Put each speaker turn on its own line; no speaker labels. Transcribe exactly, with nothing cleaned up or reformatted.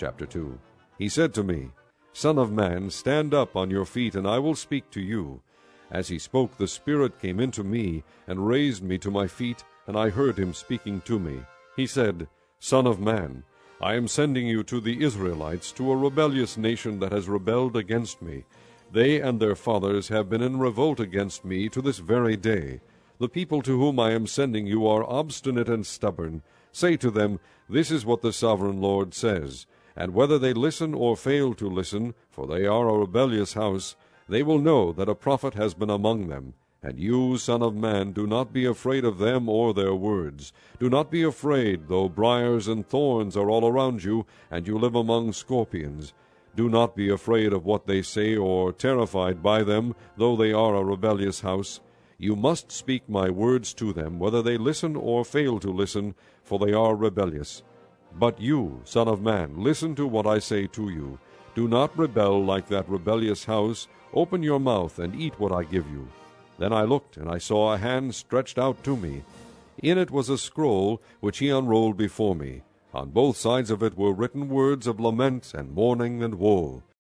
Chapter two. He said to me, Son of man, stand up on your feet, and I will speak to you. As he spoke, the Spirit came into me, and raised me to my feet, and I heard him speaking to me. He said, Son of man, I am sending you to the Israelites, to a rebellious nation that has rebelled against me. They and their fathers have been in revolt against me to this very day. The people to whom I am sending you are obstinate and stubborn. Say to them, This is what the sovereign Lord says. And whether they listen or fail to listen, for they are a rebellious house, they will know that a prophet has been among them. And you, Son of man, do not be afraid of them or their words. Do not be afraid, though briars and thorns are all around you, and you live among scorpions. Do not be afraid of what they say, or terrified by them, though they are a rebellious house. You must speak my words to them, whether they listen or fail to listen, for they are rebellious. But you, Son of man, listen to what I say to you. Do not rebel like that rebellious house. Open your mouth and eat what I give you. Then I looked, and I saw a hand stretched out to me. In it was a scroll, which he unrolled before me. On both sides of it were written words of lament and mourning and woe.